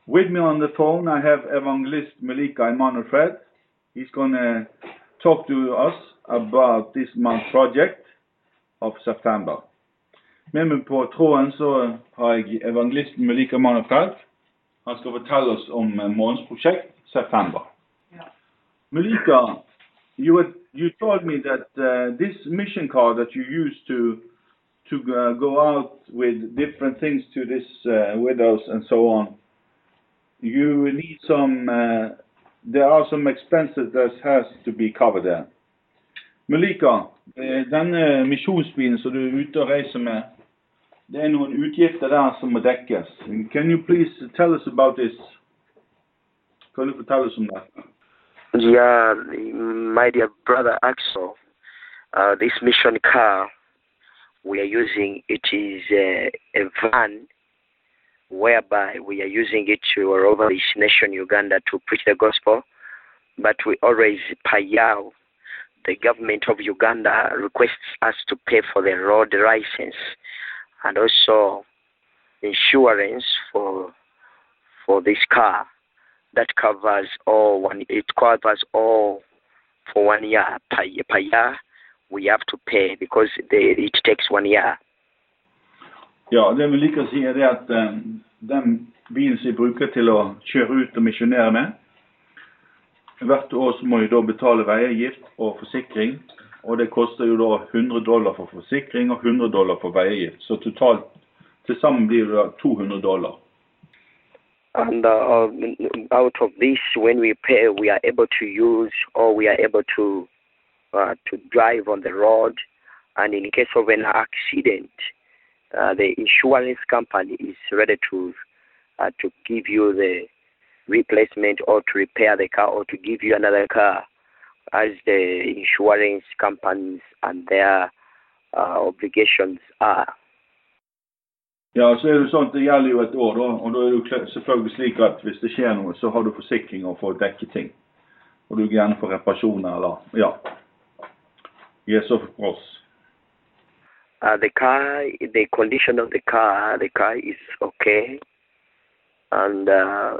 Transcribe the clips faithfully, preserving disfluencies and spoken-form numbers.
With me on the phone, I have Evangelist Melika Emmanuel Fred. He's going to talk to us about this month's project of September. Med meg på tråden så har jeg Evangelist Melika Emmanuel Fred. Han skal fortelle oss om månedens projekt, September. Yeah. Melika, you, had, you told me that uh, this mission card that you used to to uh, go out with different things to this uh, widows and so on, you need some, uh, there are some expenses that has to be covered there. Melika, denne misjonsbilen som du er ute og reiser med, det er noen utgifter der som må dekkes. Can you please tell us about this? Kan du fortelle oss om det? Yeah, my dear brother Axel, uh, this mission car we are using, it is a, a van whereby we are using it to all over this nation, Uganda, to preach the gospel. But we always pay out. The government of Uganda requests us to pay for the road license and also insurance for for this car that covers all one. It covers all for one year per year. Per year we have to pay because they, it takes one year. Ja, det vil like å si er det at um, den bilen som jeg bruker til å kjøre ut og misjonere med, hvert år så må jeg da betale veiavgift og forsikring, og det koster jo da hundre dollar for forsikring og hundre dollar for veiavgift, så totalt til sammen blir det da to hundre dollar. And uh, out of this, when we pay, we are able to use or we are able to uh, to drive on the road, and in case of an accident, uh, the insurance company is ready to uh, to give you the replacement or to repair the car or to give you another car as the insurance companies and their uh, obligations are. Ja, så er det sånn at det gjelder jo et år da, og da er det selvfølgelig slik at hvis det skjer noe, så har du forsikringer for å dekke ting. Og du gjerne får reparasjoner, eller, ja. Yes, of course. Uh, the car, the condition of the car, the car is okay. And uh,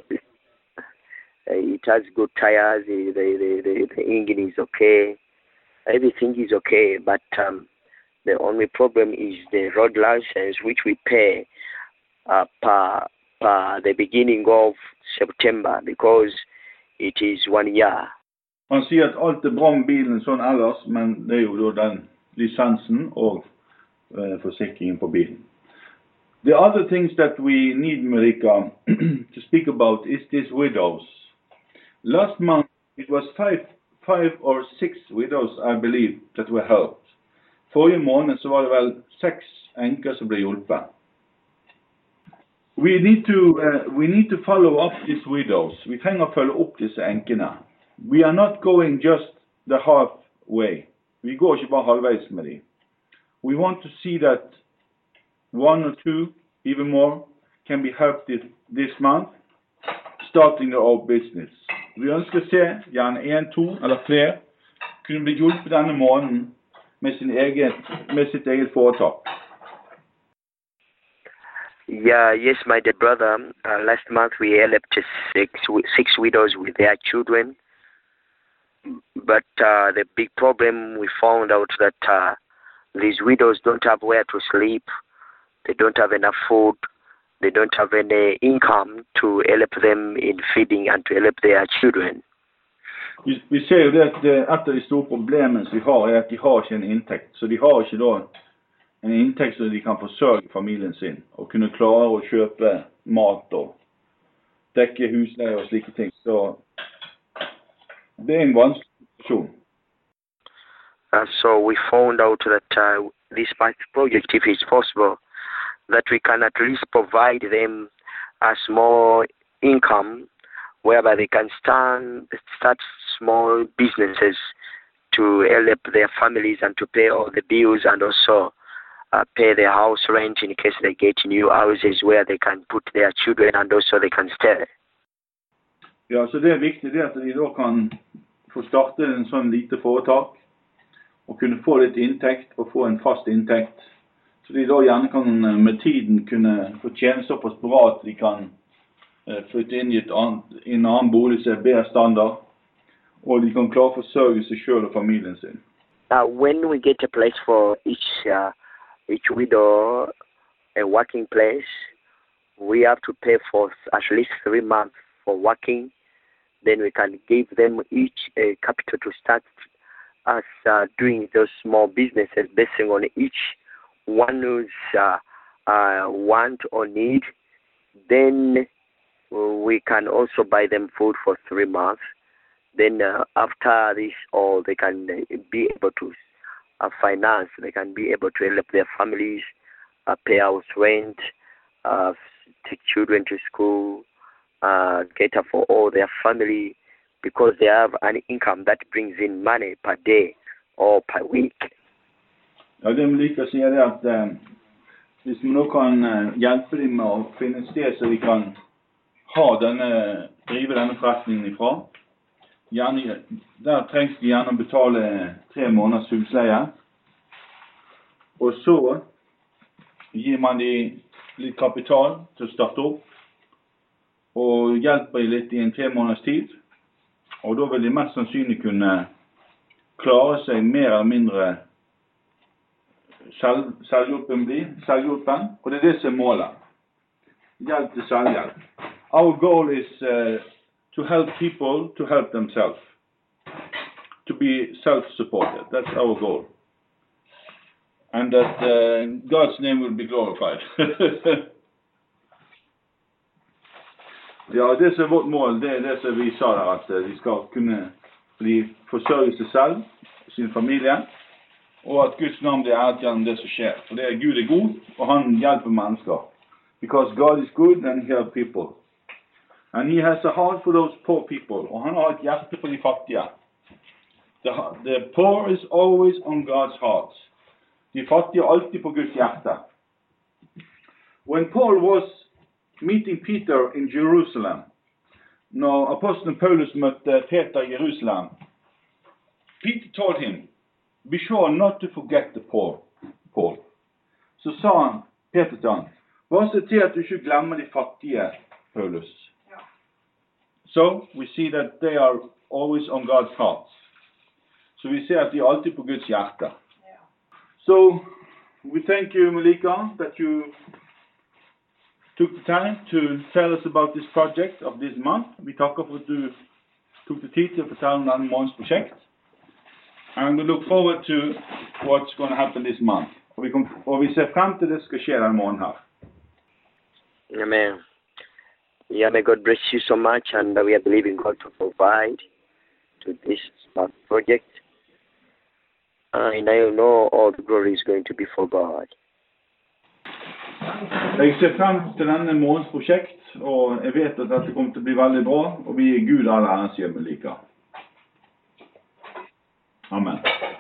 it has good tires, the, the, the, the engine is okay. Everything is okay, but um, the only problem is the road license, which we pay uh, per, per the beginning of September, because it is one year. Man sier at alt er bra med bilen sånn ellers, men det er jo da den lisensen og uh, forsikringen på bilen. The other things that we need, Melika, to speak about is these widows. Last month, it was five, five or six widows, I believe, that were helped. Forrige måned så var det vel seks enker som ble hjulpet. We need to, uh, we need to follow up these widows. Vi trenger å følge opp disse enkene. We are not going just the halfway. Vi går ikke bare halvveis med dem. We want to see that one or two, even more, can be helped this, this month, starting their own business. Vi ønsker å se gjerne en, to eller flere kunne bli hjulpet denne måneden med, sin egen, med sitt eget foretak. Yeah, yes, my dear brother. Uh, last month we helped six, six widows with their children. But uh, the big problem, we found out that uh, these widows don't have where to sleep. They don't have enough food. They don't have any income to help them in feeding and to help their children. Vi, vi ser jo det at et av de store problemene som vi har er at de har ikke en inntekt. Så de har ikke da en inntekt så de kan forsørge familien sin og kunne klare å kjøpe mat og dekke husleie og slike ting. Så det er en vanskelig situasjon. Uh, so we found out that uh, this project, if it's possible, that we can at least provide them a small income whereby they can stand, start small businesses to help their families and to pay all the bills and also uh, pay their house rent in case they get new houses where they can put their children and also they can stay. Ja, så det er viktig det at de da kan få starte en sånn lite foretak og kunne få litt inntekt og få en fast inntekt. Så de da gjerne kan med tiden kunne få tjene såpass bra at de kan eh, flytte inn i, et annet, i en annen bolig som er bedre standard, og de kan klare å forsørge seg selv og familien sin. Uh, when we get a place for each uh, each widow, a working place, we have to pay for at least three months for working. Then we can give them each a capital to start us uh, doing those small businesses based on each one who's uh, uh, want or need. Then we can also buy them food for three months. Then uh, after this, all they can uh, be able to uh, finance. They can be able to help their families, uh, pay house rent, uh, take children to school, uh, cater for all their family, because they have an income that brings in money per day or per week. Ja, det vi liker å si er det at eh, hvis vi nå kan eh, hjelpe dem med å finne et sted så de kan ha denne, drive denne forretningen ifra, gjerne, der trengs de gjerne å betale tre måneders husleie, og så gir man de litt kapital til å starte opp, og hjelper de litt i en tre måneders tid, og da vil de mest sannsynlig kunne klare seg mer eller mindre selv, selvhjelpen blir, selvhjelpen, og det er det som er målet. Hjelp til selvhjelp. Our goal is uh, to help people to help themselves, to be self-supported. That's our goal. And that uh, God's name will be glorified. Ja, det som er vårt mål, det er det som vi sa der, at de skal kunne bli forsørge seg selv, sin familie, og at Guds navn blir æret gjennom det som skjer. For det er Gud er god, og han hjelper mennesker. Because God is good and he helps people. And he has a heart for those poor people. Og han har et hjerte for de fattige. The, the poor is always on God's heart. De fattige er alltid på Guds hjerte. When Paul was meeting Peter in Jerusalem, når apostelen Paulus møtte Peter i Jerusalem, Peter told him, be sure not to forget the poor, Paul. Så sa han, Peter til han, bare se til at du ikke glemmer de fattige, Paulus. Yeah. So, we see that they are always on God's heart. Så vi ser at de er alltid på Guds hjerte. Yeah. So, we thank you, Malika, that you took the time to tell us about this project of this month. Vi takker for at du tok det tid til å fortelle om denne månedens prosjekt. And we look forward to what's going to happen this month. Og vi, kom, og vi ser frem til det skal skje denne måneden her. Amen. Yeah, may God bless you so much, and we are believing God to provide to this smart project. Uh, and I know all the glory is going to be for God. Jeg ser frem til denne månedens prosjekt, og jeg vet at dette kommer til å bli veldig bra, og vi er Gud alle æren sier vi liker. Amen.